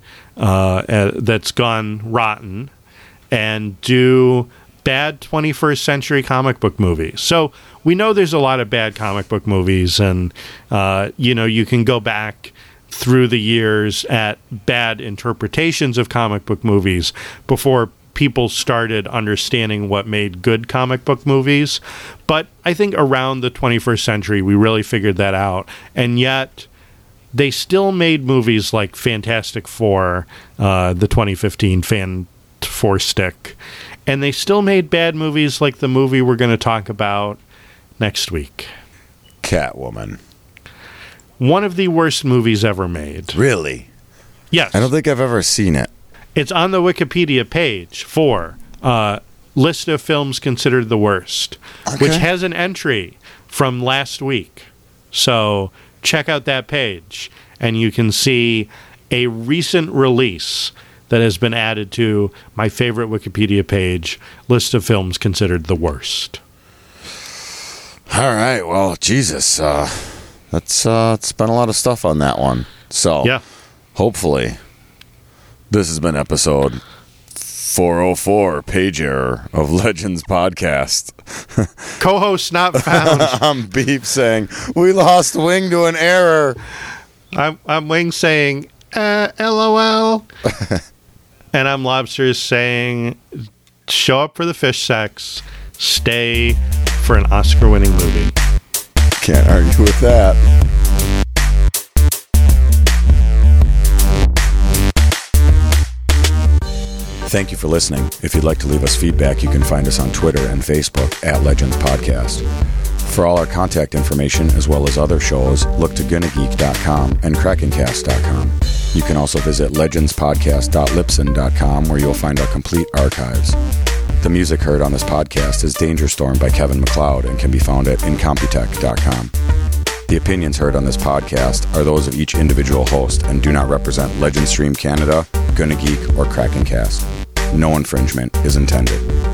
that's gone rotten and do bad 21st century comic book movies. So we know there's a lot of bad comic book movies, and you can go back through the years at bad interpretations of comic book movies before people started understanding what made good comic book movies. But I think around the 21st century we really figured that out, and yet they still made movies like Fantastic Four, the 2015 Fan Four Stick, and they still made bad movies like the movie we're going to talk about next week, Catwoman. One of the worst movies ever made. Really? Yes. I don't think I've ever seen it. It's on the Wikipedia page for list of films considered the worst, which has an entry from last week. So check out that page, and you can see a recent release that has been added to my favorite Wikipedia page, list of films considered the worst. All right. Well, Jesus. That's it's been a lot of stuff on that one. So yeah. Hopefully this has been episode 404, page error of Legends podcast. Co-host not found. I'm Beep saying, we lost Wing to an error. I'm Wing saying, LOL. And I'm Lobsters saying, show up for the fish sex, stay for an Oscar-winning movie. Can't argue with that. Thank you for listening. If you'd like to leave us feedback, you can find us on Twitter and Facebook at Legends Podcast. For all our contact information, as well as other shows, look to GonnaGeek.com and KrakenCast.com. You can also visit legendspodcast.libsyn.com, where you'll find our complete archives. The music heard on this podcast is Danger Storm by Kevin MacLeod and can be found at incomputech.com. The opinions heard on this podcast are those of each individual host and do not represent Legend Stream Canada, Gonna Geek, or Kraken Cast. No infringement is intended.